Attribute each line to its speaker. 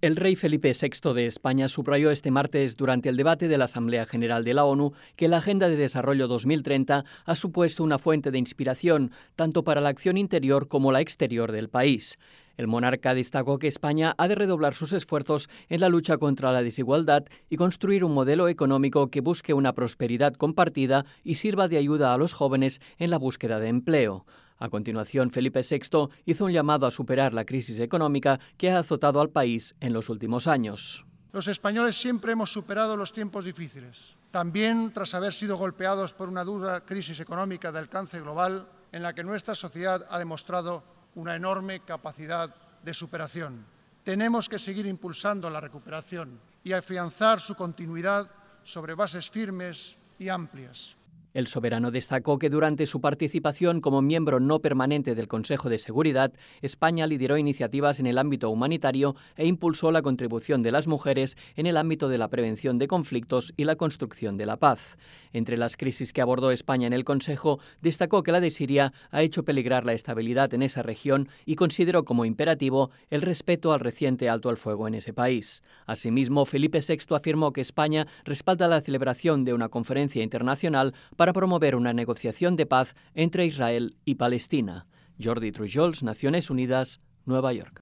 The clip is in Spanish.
Speaker 1: El rey Felipe VI de España subrayó este martes durante el debate de la Asamblea General de la ONU que la Agenda de Desarrollo 2030 ha supuesto una fuente de inspiración tanto para la acción interior como la exterior del país. El monarca destacó que España ha de redoblar sus esfuerzos en la lucha contra la desigualdad y construir un modelo económico que busque una prosperidad compartida y sirva de ayuda a los jóvenes en la búsqueda de empleo. A continuación, Felipe VI hizo un llamado a superar la crisis económica que ha azotado al país en los últimos años.
Speaker 2: Los españoles siempre hemos superado los tiempos difíciles, también tras haber sido golpeados por una dura crisis económica de alcance global en la que nuestra sociedad ha demostrado una enorme capacidad de superación. Tenemos que seguir impulsando la recuperación y afianzar su continuidad sobre bases firmes y amplias.
Speaker 1: El soberano destacó que durante su participación como miembro no permanente del Consejo de Seguridad, España lideró iniciativas en el ámbito humanitario e impulsó la contribución de las mujeres en el ámbito de la prevención de conflictos y la construcción de la paz. Entre las crisis que abordó España en el Consejo, destacó que la de Siria ha hecho peligrar la estabilidad en esa región y consideró como imperativo el respeto al reciente alto al fuego en ese país. Asimismo, Felipe VI afirmó que España respalda la celebración de una conferencia internacional para promover una negociación de paz entre Israel y Palestina. Jordi Trujols, Naciones Unidas, Nueva York.